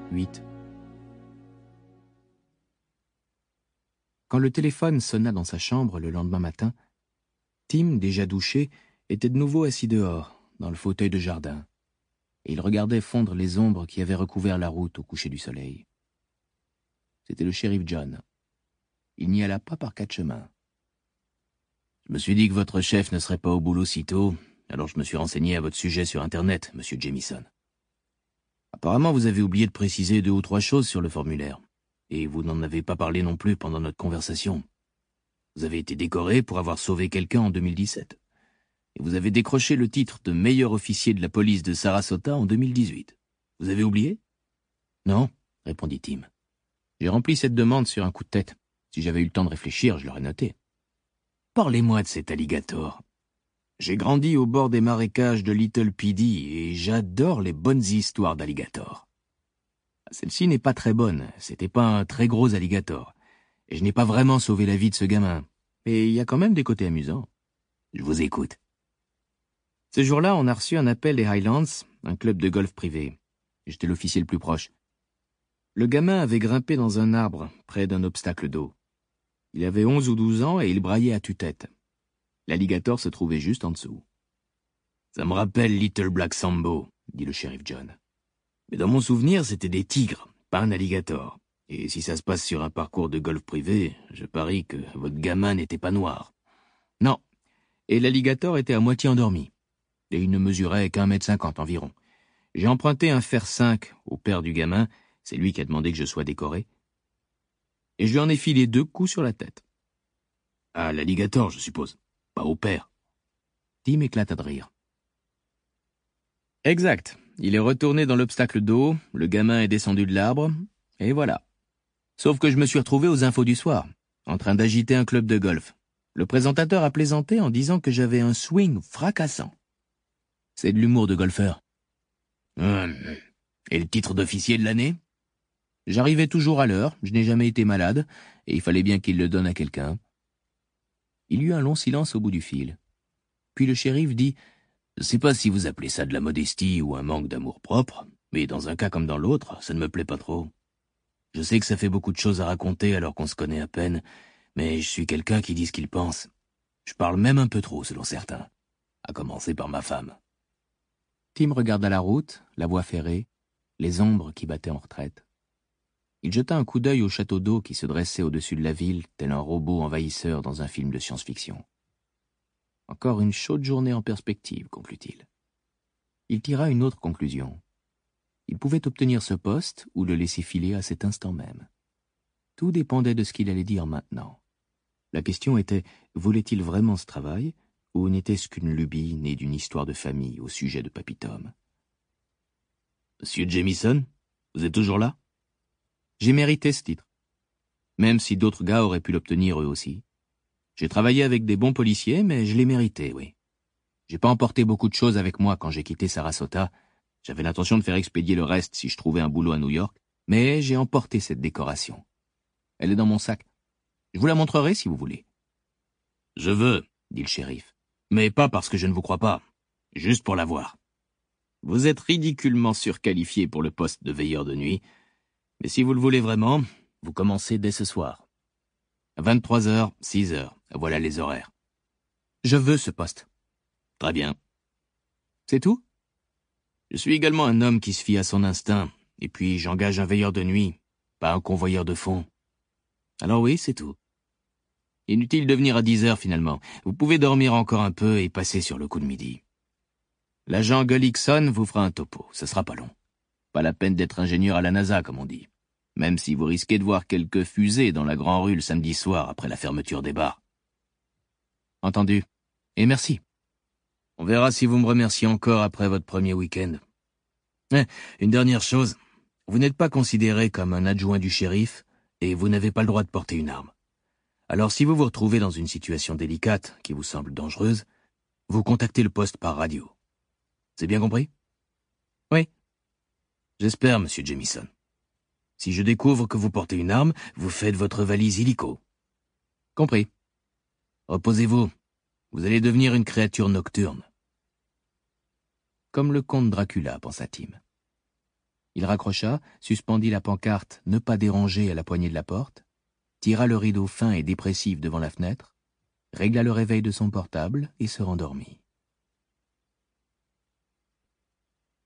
8. Quand le téléphone sonna dans sa chambre le lendemain matin, Tim, déjà douché, était de nouveau assis dehors, dans le fauteuil de jardin, et il regardait fondre les ombres qui avaient recouvert la route au coucher du soleil. C'était le shérif John. Il n'y alla pas par 4 chemins. « Je me suis dit que votre chef ne serait pas au boulot si tôt, alors je me suis renseigné à votre sujet sur Internet, monsieur Jamison. Apparemment, vous avez oublié de préciser 2 ou 3 choses sur le formulaire, et vous n'en avez pas parlé non plus pendant notre conversation. Vous avez été décoré pour avoir sauvé quelqu'un en 2017, et vous avez décroché le titre de meilleur officier de la police de Sarasota en 2018. Vous avez oublié ? » « Non, » répondit Tim. « J'ai rempli cette demande sur un coup de tête. Si j'avais eu le temps de réfléchir, je l'aurais noté. » « Parlez-moi de cet alligator. J'ai grandi au bord des marécages de Little Pedy et j'adore les bonnes histoires d'alligator. Celle-ci n'est pas très bonne, c'était pas un très gros alligator, et je n'ai pas vraiment sauvé la vie de ce gamin. Mais il y a quand même des côtés amusants. Je vous écoute. » Ce jour-là, on a reçu un appel des Highlands, un club de golf privé. J'étais l'officier le plus proche. Le gamin avait grimpé dans un arbre, près d'un obstacle d'eau. Il avait 11 ou 12 ans et il braillait à tue-tête. L'alligator se trouvait juste en dessous. « Ça me rappelle Little Black Sambo, » dit le shérif John. « Mais dans mon souvenir, c'était des tigres, pas un alligator. Et si ça se passe sur un parcours de golf privé, je parie que votre gamin n'était pas noir. » « Non, et l'alligator était à moitié endormi. Et il ne mesurait qu'1,50 m environ. J'ai emprunté un fer 5 au père du gamin, c'est lui qui a demandé que je sois décoré. Et je lui en ai filé 2 coups sur la tête. »« Ah, l'alligator, je suppose. Pas au père. » Tim éclata de rire. « Exact. Il est retourné dans l'obstacle d'eau, le gamin est descendu de l'arbre, et voilà. Sauf que je me suis retrouvé aux infos du soir, en train d'agiter un club de golf. Le présentateur a plaisanté en disant que j'avais un swing fracassant. C'est de l'humour de golfeur. Et le titre d'officier de l'année ? J'arrivais toujours à l'heure, je n'ai jamais été malade, et il fallait bien qu'il le donne à quelqu'un. » Il y eut un long silence au bout du fil. Puis le shérif dit « Je ne sais pas si vous appelez ça de la modestie ou un manque d'amour-propre, mais dans un cas comme dans l'autre, ça ne me plaît pas trop. Je sais que ça fait beaucoup de choses à raconter alors qu'on se connaît à peine, mais je suis quelqu'un qui dit ce qu'il pense. Je parle même un peu trop, selon certains, à commencer par ma femme. » Tim regarda la route, la voie ferrée, les ombres qui battaient en retraite. Il jeta un coup d'œil au château d'eau qui se dressait au-dessus de la ville, tel un robot envahisseur dans un film de science-fiction. Encore une chaude journée en perspective, conclut-il. Il tira une autre conclusion. Il pouvait obtenir ce poste ou le laisser filer à cet instant même. Tout dépendait de ce qu'il allait dire maintenant. La question était, voulait-il vraiment ce travail, ou n'était-ce qu'une lubie née d'une histoire de famille au sujet de Papy Tom ? « Monsieur Jamison, vous êtes toujours là ? » J'ai mérité ce titre. Même si d'autres gars auraient pu l'obtenir eux aussi. J'ai travaillé avec des bons policiers, mais je l'ai mérité, oui. J'ai pas emporté beaucoup de choses avec moi quand j'ai quitté Sarasota. J'avais l'intention de faire expédier le reste si je trouvais un boulot à New York, mais j'ai emporté cette décoration. Elle est dans mon sac. Je vous la montrerai si vous voulez. « Je veux, » dit le shérif. « Mais pas parce que je ne vous crois pas. Juste pour la voir. Vous êtes ridiculement surqualifié pour le poste de veilleur de nuit. Mais si vous le voulez vraiment, vous commencez dès ce soir. 23h, 6h, voilà les horaires. Je veux ce poste. Très bien. C'est tout ? Je suis également un homme qui se fie à son instinct, et puis j'engage un veilleur de nuit, pas un convoyeur de fonds. Alors oui, c'est tout. Inutile de venir à 10h finalement. Vous pouvez dormir encore un peu et passer sur le coup de midi. L'agent Gullickson vous fera un topo, ce sera pas long. Pas la peine d'être ingénieur à la NASA, comme on dit. Même si vous risquez de voir quelques fusées dans la Grand Rue le samedi soir après la fermeture des bars. Entendu. Et merci. On verra si vous me remerciez encore après votre premier week-end. Une dernière chose. Vous n'êtes pas considéré comme un adjoint du shérif et vous n'avez pas le droit de porter une arme. Alors si vous vous retrouvez dans une situation délicate qui vous semble dangereuse, vous contactez le poste par radio. C'est bien compris ? Oui. J'espère, monsieur Jamison. Si je découvre que vous portez une arme, vous faites votre valise illico. Compris. Reposez-vous. Vous allez devenir une créature nocturne. Comme le comte Dracula, pensa Tim. Il raccrocha, suspendit la pancarte « Ne pas déranger » à la poignée de la porte, tira le rideau fin et dépressif devant la fenêtre, régla le réveil de son portable et se rendormit.